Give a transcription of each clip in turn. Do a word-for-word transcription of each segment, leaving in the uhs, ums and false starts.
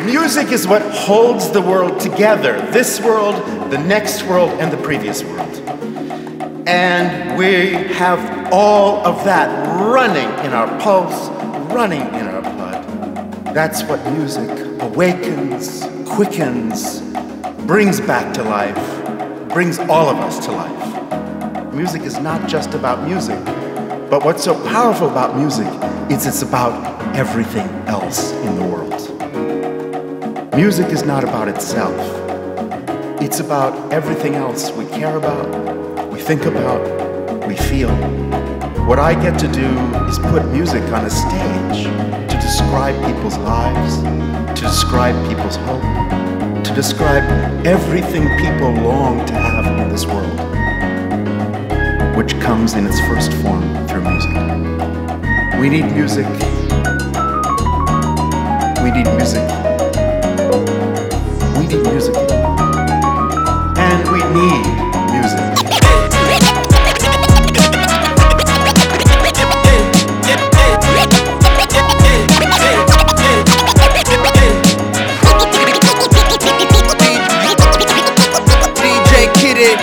Music is what holds the world together, this world, the next world, and the previous world. And we have all of that running in our pulse, running in our blood. That's what music awakens, quickens, brings back to life, brings all of us to life. Music is not just about music, but what's so powerful about music is it's about everything else in the world. Music is not about itself. It's about everything else we care about, we think about, we feel. What I get to do is put music on a stage to describe people's lives, to describe people's hope, to describe everything people long to have in this world, which comes in its first form through music. We need music. We need music. We need music. And we need music. D J Kiddy.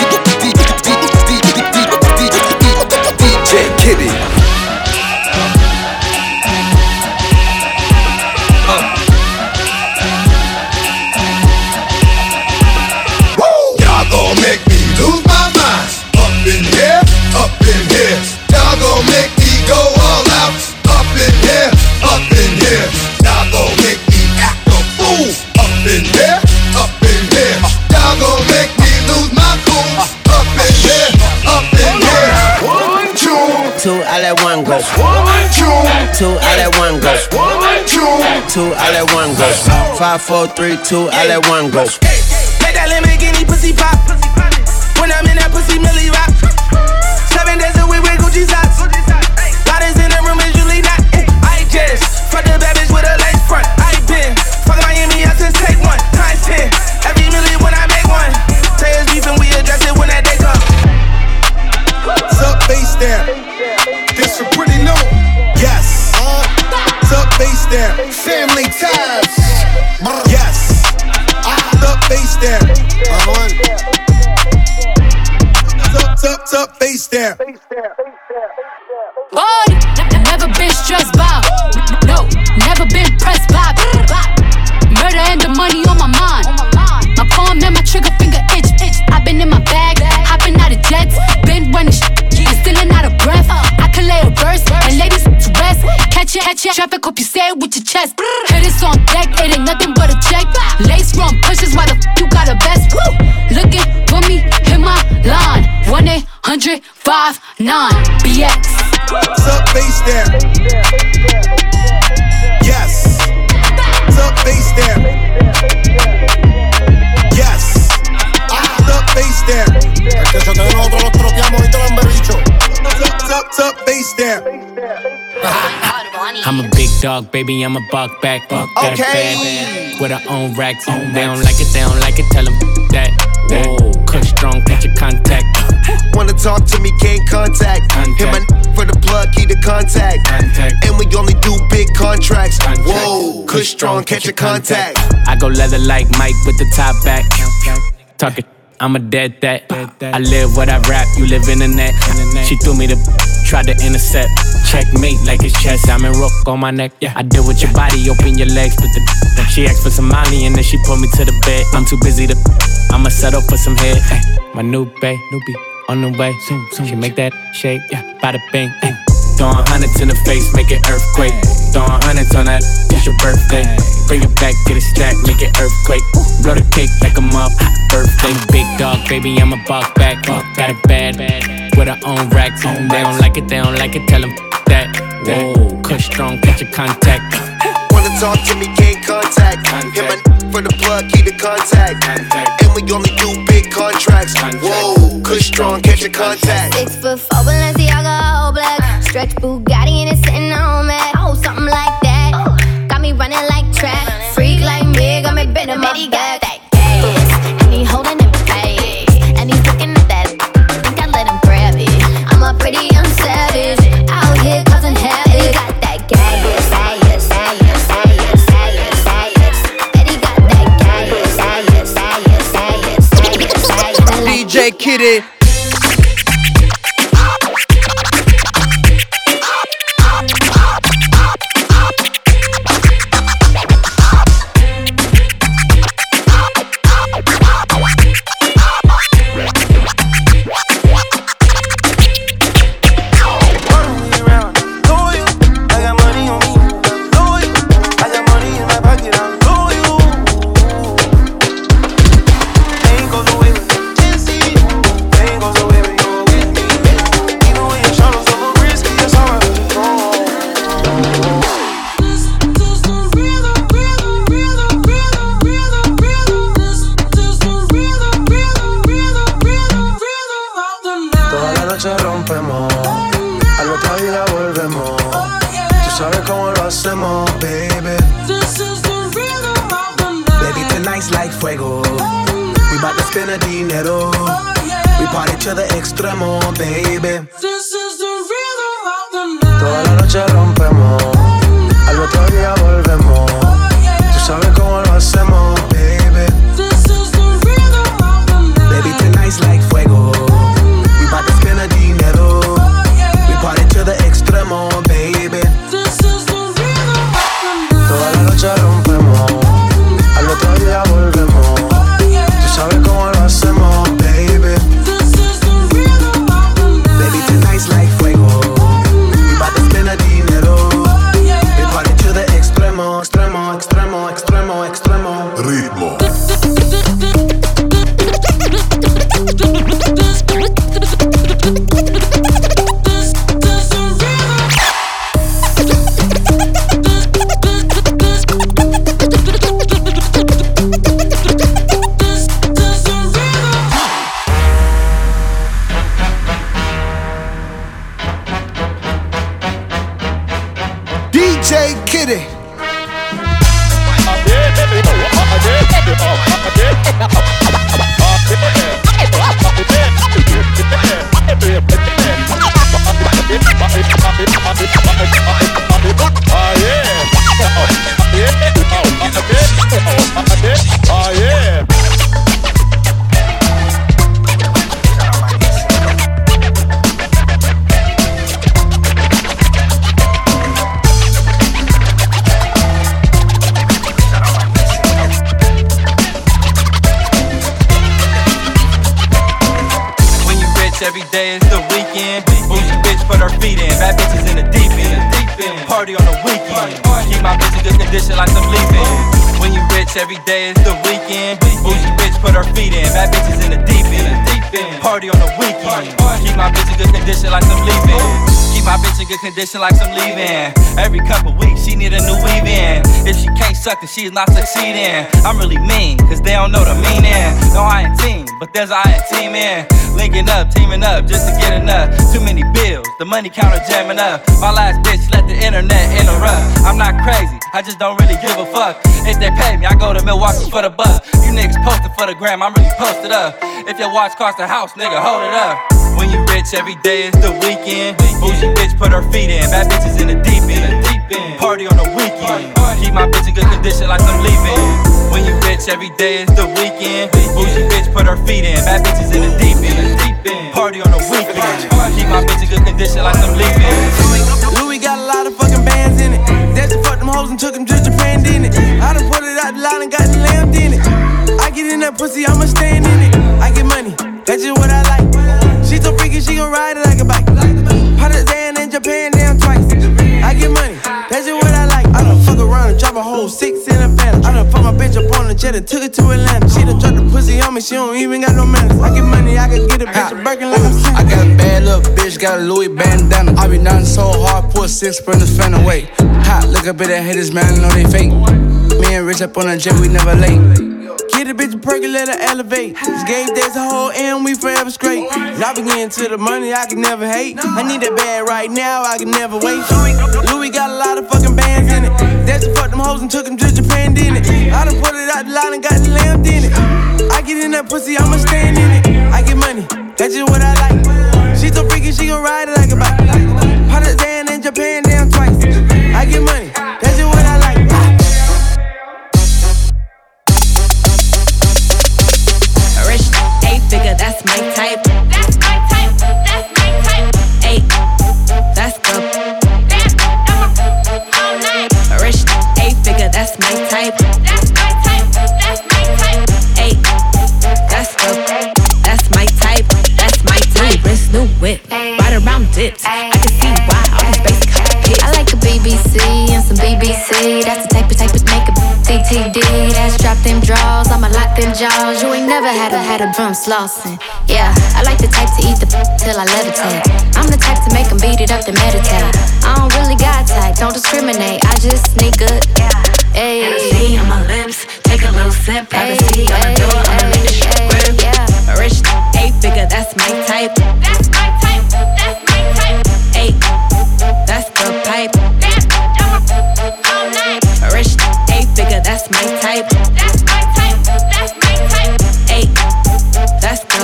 D J Kiddy. Two, I let one go. Two, I let one go. Two, I let one go. Five, four, three, two, I let one go. Make that Lamborghini pussy pop. When I'm in that pussy, Millie rock. Seven days a week with Gucci socks. Bodies in the room is usually not. I just fuck the bad bitch with a lace front. I been fucking Miami out since take one. Times ten. Every milli when I make one. Say it's beef and we address it when that day comes. Sup, bass there. This for pretty new. Yes. Uh, Sup, bass there. Family ties. Yes. Sup, bass there. Uh-huh. Sup, sup, sup, bass there. Boy, never been stressed by. No, never been pressed by. Murder and the money on my mind. My palm and my trigger finger itch. I've been in my bag, hopping out of jets. Been running sh- and stealing out of breath. I can lay a verse and ladies to rest. Catch it, catch it. Traffic, hope you say it with your chest. Hit this on deck, it ain't nothing but a check. Lace run pushes, why the f you got a vest? Woo! Looking for me, hit my line. one eight hundred five nine B X. Sup, bass there. Yes. Sup, bass there. Yes. Sup, bass there. Es que eso que nosotros los troteamos y te lo han bebicho. Sup, sup, sup, bass there. I'm a big dog, baby, I'm a buck back. Buck got Okay. a bad with her own racks. They don't like it, they don't like it, tell them that. Whoa, Kush strong, catch your contact. Wanna talk to me, can't contact. Contact. Hit my n- for the plug, key to contact. Contact. And we only do big contracts. Contact. Whoa, Kush strong, catch your contact. I go leather like Mike with the top back. Talk it, I'm a dead that. I live what I rap, you live in the net. She threw me the tried to intercept. Checkmate like it's chess, I'm in rook on my neck. I deal with your body, open your legs, put the she asked for some money and then she put me to the bed. I'm too busy to I'ma settle for some head. Ay, my new bae, newbie, on the way. She make that shake, yeah, bada bing. Ay. Throwing hundreds in the face, make it earthquake. Throwing hundreds on that, it's your birthday. Bring it back, get it stacked, make it earthquake. Blow the cake like a up, birthday. Big dog, baby, I'm a buck back. Got it bad, with her own racks. They don't like it, they don't like it, tell them that. Whoa, Kush strong, catch your contact. Wanna talk to me, can't contact. Hit my n- for the plug, key to contact. And we only do big contracts. Whoa, Kush strong, catch your contact. Six foot four, Balenciaga, all black. Stretch Bugatti and it's sitting on me. Oh, something like that. Got me running like track. Freak like me, got me bending my back. That gas, and he holding it fast. And he's looking at that. Think I let him grab it. I'm a pretty young savage. Out here causing havoc. Got that gas, gas, gas, gas, gas, gas. D J Kitty. To the extremo, baby. This is the rhythm of the night. Toda la noche rompemos, al otro día volvemos. Tú sabes cómo lo hacemos, baby. This is the rhythm of the night. Baby, tonight's like fuego. We bout to spend a dinero. We party to the extremo, baby. This is the rhythm of the night. Toda la noche rompemos, al otro día volvemos. Tú sabes cómo lo hacemos, baby. Like fuego, we bout to spend a dinero. We party to the extremo, extremo, extremo, extremo, extremo. Ritmo. D J Kitty. Oh yeah. Every day is the weekend. Bougie bitch put her feet in. Bad bitches in the deep end. Party on the weekend. Keep my bitch in good condition like I'm leaving. When you rich, every day is the weekend. Bougie bitch put her feet in. Bad bitches in the deep end. Party on the weekend. Keep my bitch in good condition like I'm leaving. Keep my bitch in good condition like I'm leaving. Every couple weeks she need a new weave in. If she can't suck then she's not succeeding. I'm really mean, cause they don't know the meaning. No I ain't team, but there's a I ain't team in. Linking up, teaming up just to get enough. Too many bills, the money counter jamming up. My last bitch let the internet interrupt. I'm not crazy, I just don't really give a fuck. If they pay me, I go to Milwaukee for the buck. You niggas posted for the gram, I'm really posted up. If your watch cost a house, nigga, hold it up. When you rich, every day is the weekend. Bougie bitch put her feet in. Bad bitches in the deep end. Party on the weekend. Keep my bitch in good condition like I'm leaving. When you rich, every day is the weekend. Bougie bitch put her feet in. Bad bitches in the deep end. Party on the weekend. Keep my bitch in good condition like I'm leaving. Louis got a lot of fucking bands in it. That's fucked them hoes and took them to Japan, didn't it? I done put it out the line and got the lamb in it. I get in that pussy, I'ma stand in it. I get money, that's just what I like. She so freaky, she gon' ride it like a bike. Partisan in Japan, damn twice. I get money, that's just what I like. I done fuck around and drop a whole six in a van. I done fuck my bitch up on the jet and took it to Atlanta. She done dropped the pussy on me, she don't even got no manners. I get money, I can get a bitch a Birkin like I'm saying. I got a bad little bitch, got a Louis bandana. I be nothing so hard, put six sprinters fan away. Hot, look up at the haters, man, I know they fake. Me and Rich up on the jet, we never late. Get a bitch a perky, let her elevate. This game days a whole and we forever straight. Now we getting to the money, I can never hate. I need that bag right now, I can never wait. Louis got a lot of fucking bands in it. That's what fucked them hoes and took them to Japan, didn't it? I done put it out the line and got the lamb in it. I get in that pussy, I'ma stand in it. I get money, that's just what I like. She so freaky, she gon' ride it like a bike. Partisan in Japan, damn twice. I get money, that's just what I like. Rich, eight figure, that's me. my type. That's my type. That's my type. Ayy, that's the bad all night. Rich eight figure, that's my type. That's my type. That's my type. Ayy, that's the that's my type. That's my type. Wrist, new whip, right around dips. I can see why all these basic hits. I like a B B C and some B B C. That's the type of type of make a T T D. That's drop them draws, I'ma lock them jaws. You ain't never had a had a drum slossing. Yeah, I like the type to eat the till I levitate. I'm the type to make them beat it up to meditate. I don't really got type, don't discriminate. I just sneak good. Ayy, Hennessy on my lips, take a little sip. Privacy on the door, I'ma make the shit grip. Yeah, rich eight figure, that's my type. That's my type. That's my type. Ayy, that's the pipe. All night. Rich eight figure, that's my type. That's my type. That's my type. Ayy, that's the.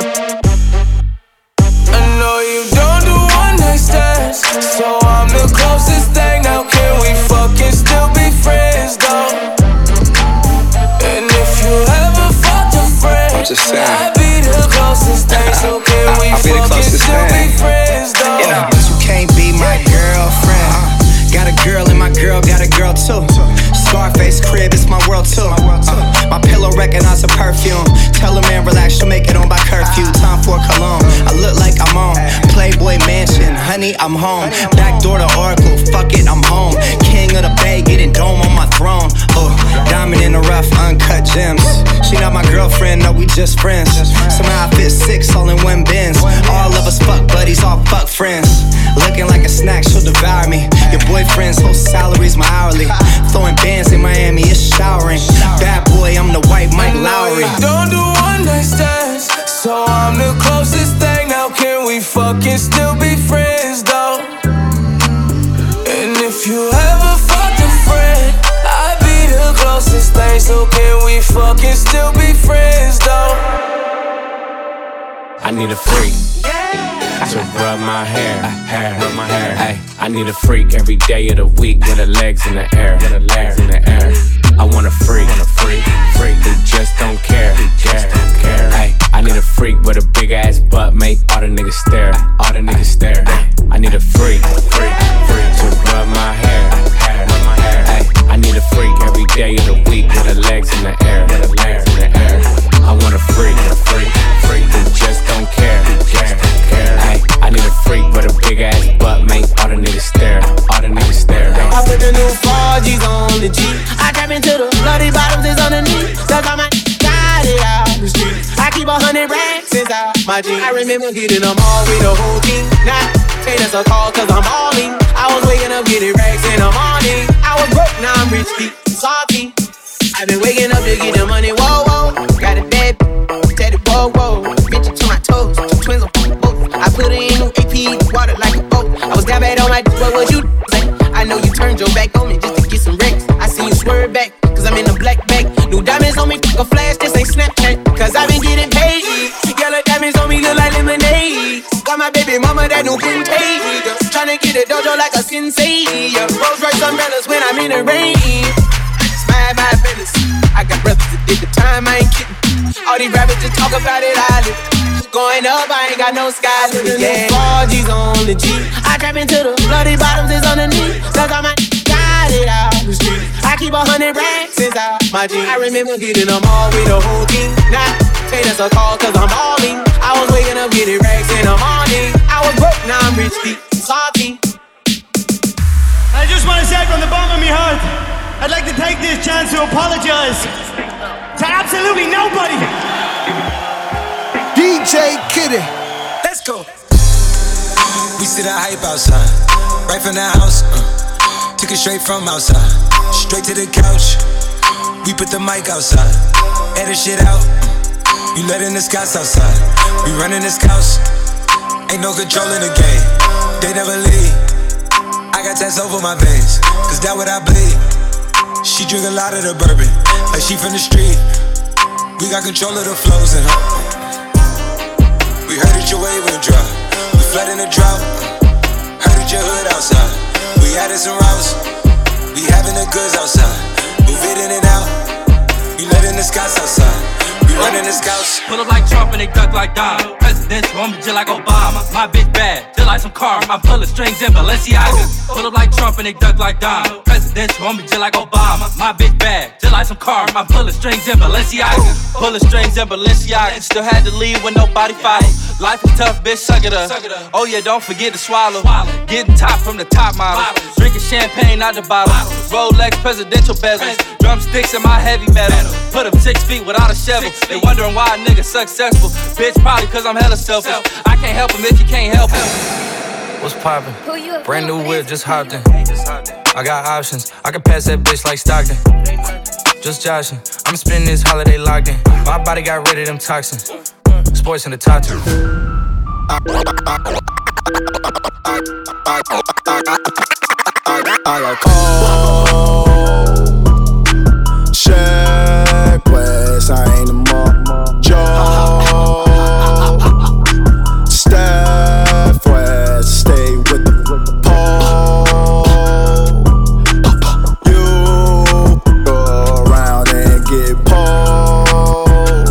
I know you don't do one night stands, so I'm the closest thing. Now can we fucking still be friends though? And if you ever fucked a friend, I'm just saying, I'd be the closest thing. So can we fucking still be friends though? You know, but you can't be my girlfriend. uh, Got a girl and my girl got a girl too. Scarface crib, it's my world too. uh, My pillow recognize her perfume. Tell a man relax, she'll make it on by curfew. Time for cologne, I look like I'm on Playboy Mansion, honey, I'm home. Back door to Oracle, fuck it, I'm home. King of the Bay, getting dome on my throne. Oh, diamond in the rough, uncut gems. She not my girlfriend, no, we just friends. Somehow I fit six all in one Benz. All of us fuck buddies, all fuck friends. Looking like a snack, she'll devour me. Your boyfriend's whole salary's my hourly. Throwing bands in Miami, it's showering. Bad boy, I'm the white Mike Lowry. Don't do one night stands, so I'm the closest thing. Now can we fucking still be friends though? And if you ever fucked a friend, I'd be the closest thing. So can we fucking still be friends though? I need a freak to rub my hair, hair, rub my hair. Ay, I need a freak every day of the week with her legs in the air, with her legs in the air. I want a freak, want a freak, freak who just don't care, who just don't care. Ay, I need a freak with a big ass butt, make all the niggas stare, all the niggas stare. Ay, I need a freak, freak, freak to rub my hair, hair, rub my hair. Ay, I need a freak every day of the week with her legs in the air, with her legs in the air. I want a freak, a freak, freak who just don't care, who just don't care. Ay, I need a freak with a big ass butt, make all the niggas stare, all the niggas stare. I put the new four G's on the G. I trap into the bloody bottoms is underneath. Cause all my got it out the street. I keep a hundred racks inside my jeans. I remember getting them all with the whole team. Now, hey, that's a call cause I'm all in. I was waking up getting racks in the morning. I was broke, now I'm rich, deep, salty. I've been waking up to get the money, whoa, whoa. Got a bad tatted, whoa, whoa. Bitch to my toes, two twins on both. I put her in new A P, water like a boat. I was down bad on my d- what would you say? I know you turned your back on me just to get some wrecks. I see you swerve back, cause I'm in a black bag. New diamonds on me, fuck a flash, this ain't Snapchat. Cause I been getting paid. Yellow diamonds on me look like lemonade. Got my baby mama that new vintage. Tryna get a dojo like a sensei. Rolls Royce umbrellas when I'm in the rain. Mind my business. I got brothers that did the time, I ain't kidding. All these rappers just talk about it, I live. Going up, I ain't got no sky limit. Yeah, four G's on the G. I trap into the bloody bottoms is underneath. Cause all my got it out the street. I keep a hundred racks inside my jeans. I remember getting them all with the whole team. Now, hey, that's a call cause I'm all in. I was waking up getting racks in the morning. I was broke, now I'm rich, deep, salty. I just wanna say from the bottom of my heart, I'd like to take this chance to apologize to absolutely nobody. D J Kitty. Let's go. We see the hype outside, right from the house. Uh, took it straight from outside, straight to the couch. We put the mic outside, edit shit out. Uh, you letting the scouts outside, we running this couch. Ain't no control in the game, they never leave. I got tats over my veins, cause that what I bleed. She drink a lot of the bourbon, like she from the street. We got control of the flows in her. We heard that your wave went dry. We flood in the drought. Heard that your hood outside. We added some routes. We having the goods outside. Move it in and out. You letting the scouts outside. We running the scouts. Pull up like Trump and they duck like Don. Presidential, I'm just like Obama. My bitch bad, just like some car. I'm full of strings and Balenciaga. Pull up like Trump and they duck like Don. Presidential, I'm just like Obama. My bitch bad, just like some car. I'm full of strings and Balenciaga. Full of strings and Balenciaga. Still had to leave when nobody followed. Life is tough, bitch, suck it up. Oh yeah, don't forget to swallow. Getting top from the top model. Drinking champagne out the bottle. Rolex presidential bezels. Drumsticks in my heavy metal. Put up six feet without a shovel. They wondering why a nigga successful. Bitch, probably cause I'm hella selfish. I can't help him if you can't help him. What's poppin'? Brand new whip, just hopped in. I got options. I can pass that bitch like Stockton. Just joshing. I'm spending this holiday locked in. My body got rid of them toxins. Sports in the top two. I got cold. Check West, I ain't a mom. Joe. Steph West, stay with the pole. You go around and get pole.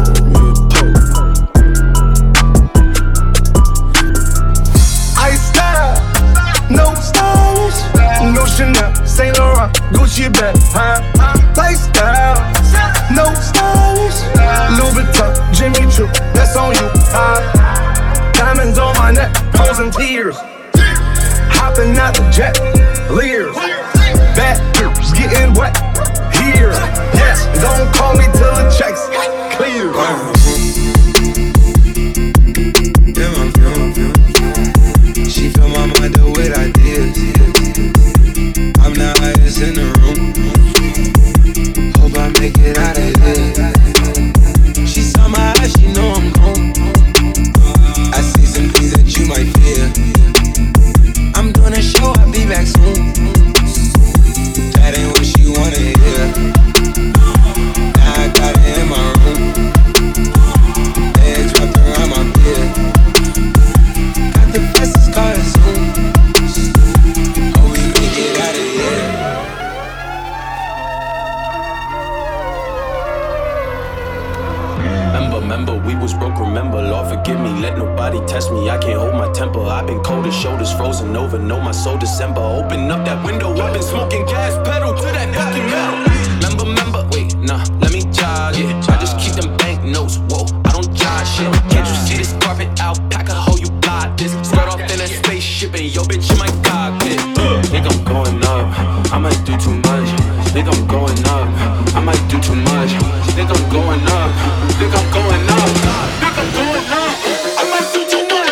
Iced out, no stylish, no Chanel, Saint Laurent, Gucci bag, huh? Lifestyle, no stylish, Louis Vuitton, Jimmy Choo, that's on you, huh? Diamonds on my neck, frozen tears, hopping out the jet, leers, back tears, getting wet, here, yes, don't call me till the checks clear. She fill my mind up with ideas. I'm the highest in the room. Hope I make it out of here. She saw my eyes, she know I'm home. I see some things that you might fear. I'm doing a show, I'll be back soon. That ain't what she wanna hear. Now I got it in my room. Legs wrapped around my beard. Got the fastest car soon. Oh, we make it out of here. Remember, remember, we was broke, remember. Lord forgive me, let nobody test me. I can't hold my temper. I've been cold as shoulders, frozen over. Know my soul December. Open up that window, I've been smoking gas pedal to that fucking metal. Remember, remember, wait, nah, let me jog it. I just keep them bank notes, whoa, I don't judge shit. Can't you see this carpet alpaca? How you blind this? Start off in a spaceship and yo bitch in my cockpit. Think I'm going up, I might do too much. Think I'm going up, I might do too much. Think I'm going up, think I'm going up, think I'm going up, I might do too much.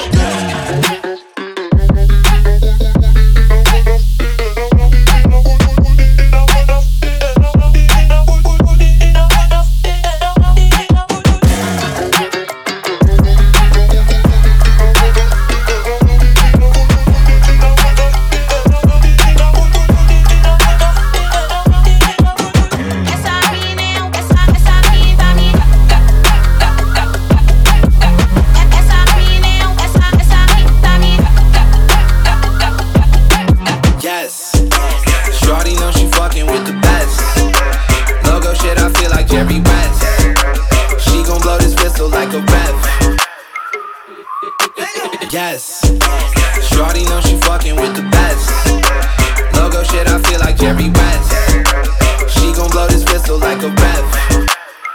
Yes, shorty know she fucking with the best. Logo shit, I feel like Jerry West. She gon' blow this pistol like a breath.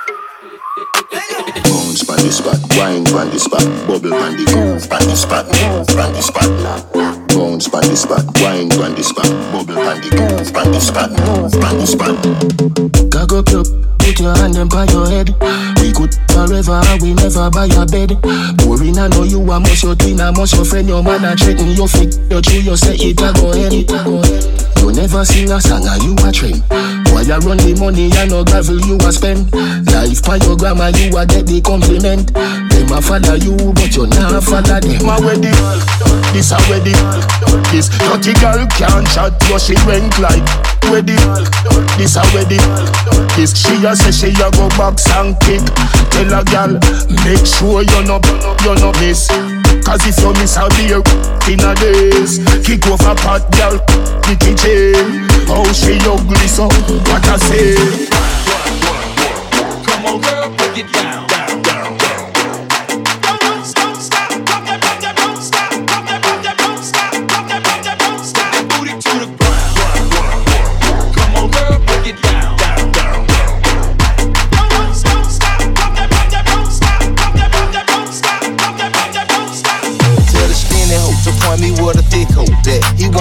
Bounce pan the spot, wine pan the spot, bubble pan the groove pan the spot, pan the spot. Bounce pan the spot, wine pan the spot, bubble pan the groove pan the spot, pan the spot. Cock up up. Put your hand up by your head. We could forever and we never buy a bed. Boring, I know you a must your twin, a must your friend. Your man a threaten you fit. You true, you say it a go ahead. You never sing a song and you a trend. Why you run the money and no gravel you a spend? Life by your grandma you a get the compliment. Them a follow you but you not follow them. My wedding, this a wedding. This dirty girl can't chat but she rank like wedding. This a wedding. This she a say she a go box and kick. Tell a girl make sure you no you no miss. Cause if you miss a beer in a days, kick off a pot girl the kitchen. Oh she ugly so what I say. Come on girl, break it down.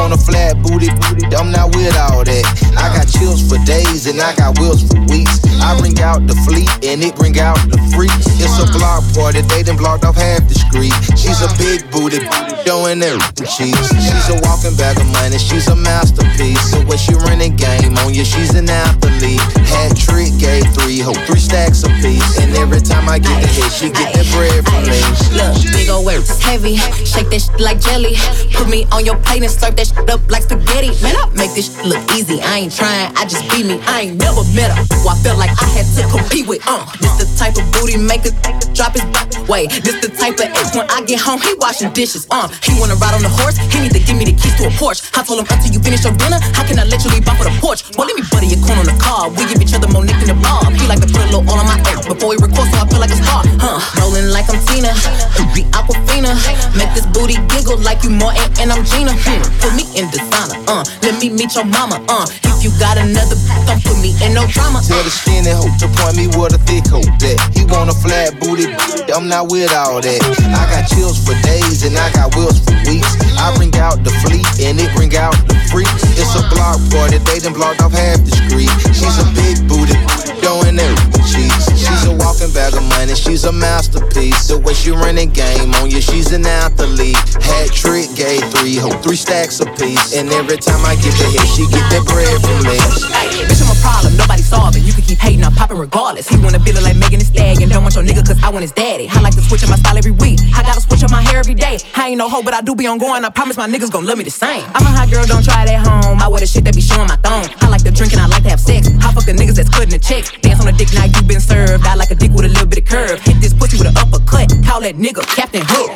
want a flat booty, booty, I'm not with all that. I got chills for days and I got wheels for weeks. I bring out the fleet and it bring out the freaks. It's a block party, they done blocked off half the street. She's a big booty, doing everything cheeks. She's a walking bag of money, she's a masterpiece. So when she running game on you, she's an athlete. Hat trick, gave three, hope three stacks a piece. And every time I get the hit, she get that bread from me. Look, big ol' work, it's heavy. Shake that shit like jelly. Put me on your plate and slurp that shit up like spaghetti. Man, I make this shit look easy. I ain't trying, I just be me. I ain't never met her. Well, I felt like I had to compete with. Uh, this the type of booty maker drop his way. This the type of ex when I get home, he washing dishes. Uh, he wanna ride on the horse, he need to give me the keys to a Porsche. I told him until you finish your dinner, how can I let you leave off of the porch? Well, let me butter your corn on the car. We give each other more nick than the bar. He like to put a little oil on my ass before he records, so I feel like it's hard. Huh? Rolling like I'm Tina, be Aquafina. Make this booty giggle like you Martin and I'm Gina. Hmm. Put me in designer. Uh, let me meet your mama. Uh, if you got another, don't put me in no drama. Tell the skinny hoe to point me with a thick hoe that he want a flat booty. I'm not with all that. I got chills for days and I got wheels for weeks. I bring out the fleet and it bring out the freaks. It's a block party, they done blocked off half the street. She's a big booty, doing everything cheeks. She's a walking bag of money, she's a masterpiece. The way she running game on you, she's an athlete. Hat trick, gave three, hope three stacks a piece. And every time I get the hit, she get that bread from me. Hey, bitch, I'm a problem, nobody solve it. You can keep hating, I'm popping regardless. He wanna feel it like Megan Thee Stallion. Don't want your nigga cause I want his daddy. I like to switch up my style every week. I gotta switch up my hair every day. I ain't no hoe, but I do be on going. I promise my niggas gon' love me the same. I'm a hot girl, don't try it at home. I wear the shit that be showing my thong. I like to drink and I like to have sex. I fuck the niggas that's cutting the checks. Dance on the dick, now you been served. I like a dick with a little bit of curve. Hit this pussy with an uppercut. Call that nigga Captain Hook.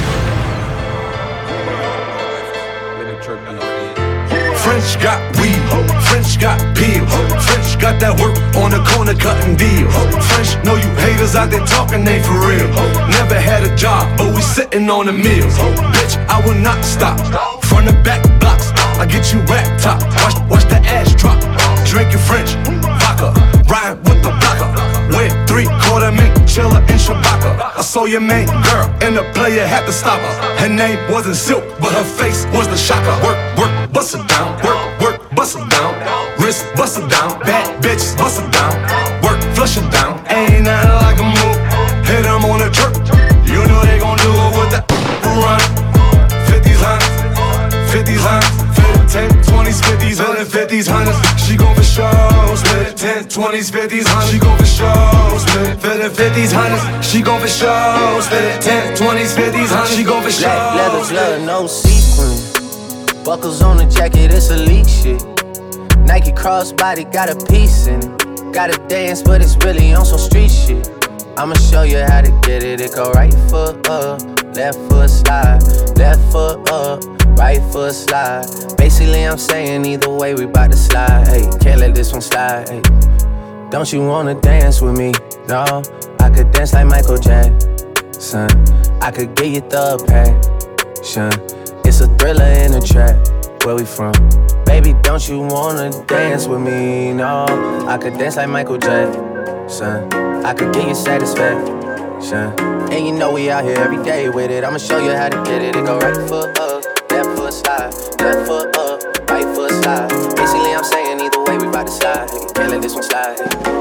French got weed, French got pills, French got that work on the corner cutting deals. French know you haters out there talking ain't for real. Never had a job, but we sitting on the meals. Bitch, I will not stop. Front and back blocks, I get you rap top. Watch, watch the ass drop. Drinking French vodka, ride with the blocker. Went three quarter mink, chiller in Shabaka. I saw your main girl and the player had to stop her. Her name wasn't Silk, but her face was the shocker. Work, work, bust it down. Work, work, bust it down. Wrist, bust it down. Bad bitches, bust it down. Work, flush it down. Ain't nothing like a move. Hit them on the jerk. You know they gon' do it with the run. fifties, hundreds, fifties, hundreds. ten, twenties, fifties, hundreds, fifties, hundreds. She gon' for sure split it. ten, twenties, fifties, hundreds. She gon' for sure split it. For the fifties, hundreds. She gon' for sure split it. ten, twenties, fifties, hundreds. She gon' for sure. Leather, leather, no sequin. Buckles on the jacket, it's elite shit. Nike crossbody got a piece in it. Gotta dance, but it's really on some street shit. I'ma show you how to get it. It go right foot up, left foot slide, left foot up, right foot slide. Basically, I'm saying either way, we bout to slide. Hey, can't let this one slide. Hey, don't you wanna dance with me? No, I could dance like Michael Jackson. I could get you the passion. It's a thriller in a trap. Where we from? Baby, don't you wanna dance with me? No, I could dance like Michael Jackson. I could get you satisfaction. And you know we out here every day with it. I'ma show you how to get it. It go right foot up, left foot slide, left foot up, right foot slide. Basically, I'm saying either way we bout to slide. Can't let this one slide.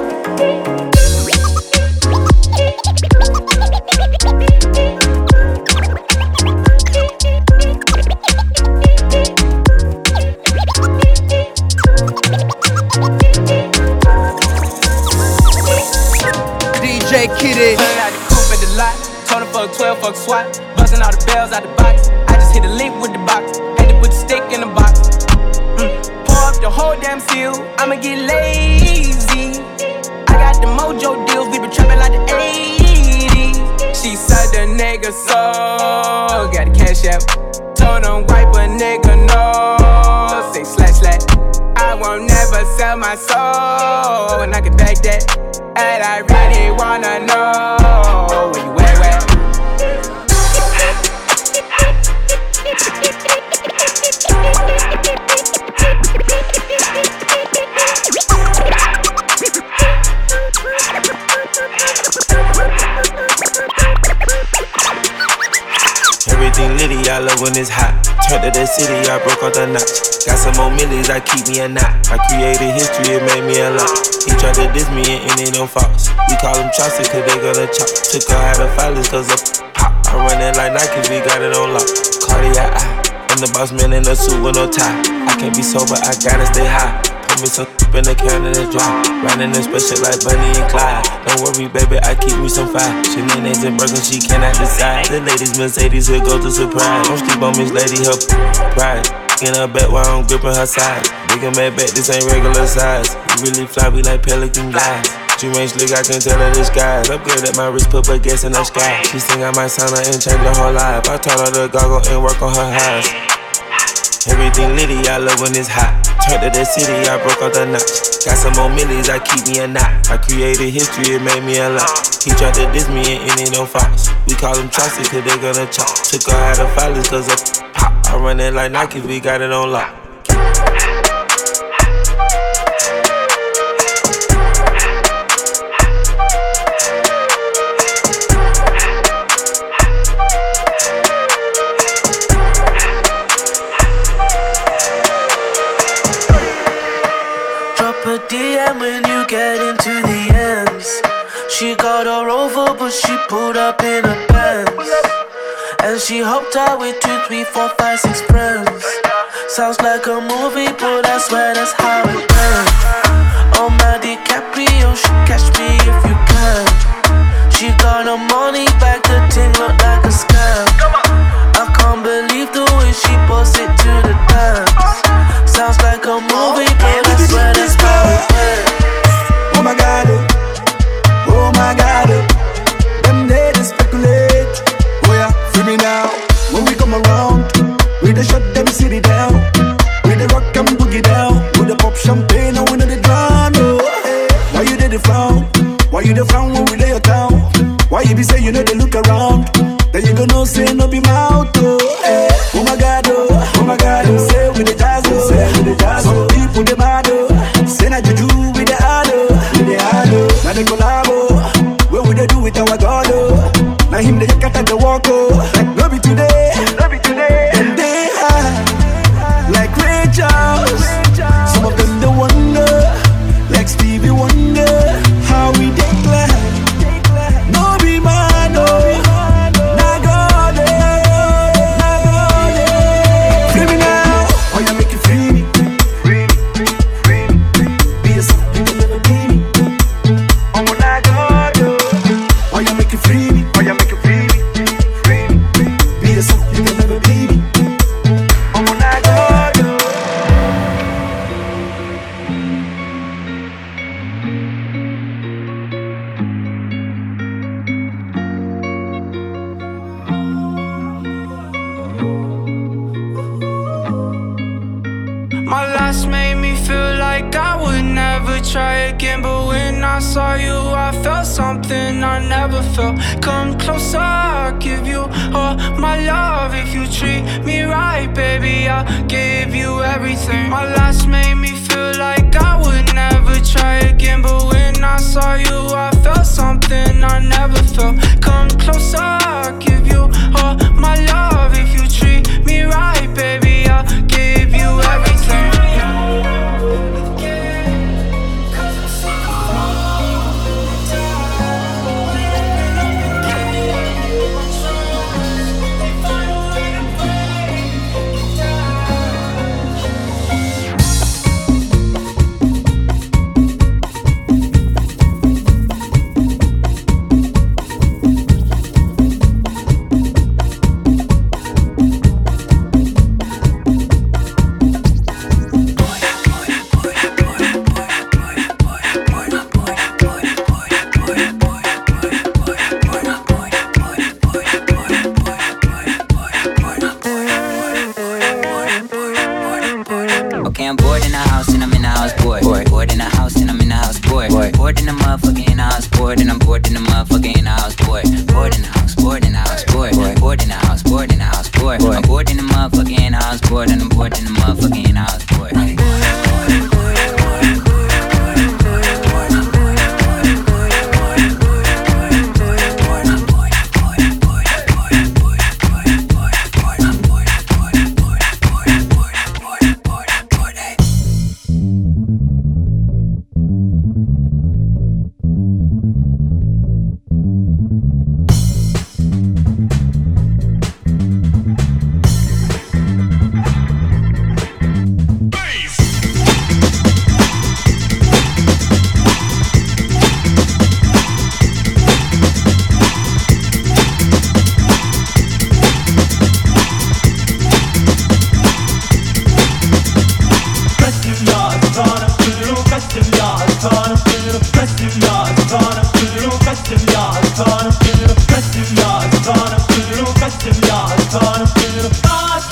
D J Kitty. Turn out the coupe at the lot. Told her fuck twelve, fuck SWAT. Busting all the bells out the box. I just hit a link with the box. Had to put the stick in the box. Mm. Pour up the whole damn seal. I'ma get lazy. I got the mojo deals. We been trapping like the eighties. She said the nigga so. Got the cash out. Told him wipe a nigga no. Say slash slash. I won't never sell my soul. And I can back that. And I really wanna know where you at, where? Every Everything litty, I love when it's hot. Turned to the city, I broke off the notch. Got some more millies, I keep me a knot. I created history, it made me a lot. He tried to diss me and it don't false. We call them chopsticks cause they gonna chop. Took her out of filers cause of pop. I run it like Nike, we got it on lock. Cardiac eye, I'm the boss man in a suit with no tie. I can't be sober, I gotta stay high. Put me some in the can in the dry. Riding this special like Bunny and Clyde. Don't worry, baby, I keep me some fire. Shenanigans and burgers, she cannot decide. The ladies Mercedes, here go to surprise. Don't sleep on Miss Lady, her pride. In her back while I'm gripping her side. Big and mad back, this ain't regular size. You really fly, we like pelican guys. She ain't slick, I can tell her the skies. Upgrade at my wrist, put her gas in the sky. She think I might sign her and change her whole life. I taught her to goggle and work on her highs. Everything litty, I love when it's hot. Turned to the city, I broke off the notch. Got some more millies, I keep me a knot. I created history, it made me a lot. He tried to diss me and it don't false. We call them chopsticks cause they gonna chop. Took her out of filers cause of pop. I run it like Nike, we got it on lock. D M when you get into the ends. She got her Rover, but she pulled up in a Benz. And she hopped out with two, three, four, five, six friends. Sounds like a movie, but I swear that's how it went. Oh my DiCaprio, she catch me if you can. She got her money back, the thing look like a scam. I can't believe the way she posts it to the dance. Sounds like a movie, but I swear that's how it went. Oh my God, oh my God, them they just speculate. Oh yeah, free me now. When we come around, we the shut them city down. We the rock and boogie down. We the pop champagne and we know the drown. Oh, why you did the frown? Why you the frown when we lay your town? Why you be say you know they look around? Then you gonna say no be mouth. Oh, eh. Oh my God, oh, oh my God, oh. Say with the jazz, oh. Say with the jazz, oh. Some people they mad, oh. Say na juju with the ado, with the ado. Now they collabo, what would they do with our God, oh? Now him they cut at the walk, oh. Like no be today, no be today. And they high, like Ray Charles. Some of them they wonder, like Stevie Wonder, how we declare. No be man, oh. Now God, now God, free me now. Oh, you make it free me, free me, free me. Be yourself, you can never be me. Oh, now God, oh, you make it free me. Oh, you make it free me, free me. Be yourself, you can never be me. Oh, now God, my last made me feel like I would never try again. But when I saw you, I felt something I never felt. Come closer, I'll give you all my love. If you treat me right, baby, I'll give you everything. My last made me feel like I would never try again. But when I saw you, I felt something I never felt. Come closer, I'll give you all my love. If you treat me right, baby, I'll give you everything. Okay, I'm bored in the house and I'm in the house bored. Bored, bored in the house and I'm in the house bored. Bored, bored in the motherfucker in the house bored. And I'm bored in the motherfucker in the house bored. Bored in the house, bored in the house bored. Bored in the house, bored in the house bored. I'm bored in the motherfucker in the house bored. And I'm bored in the motherfucker in the house bored. y'all. Caught up in a fast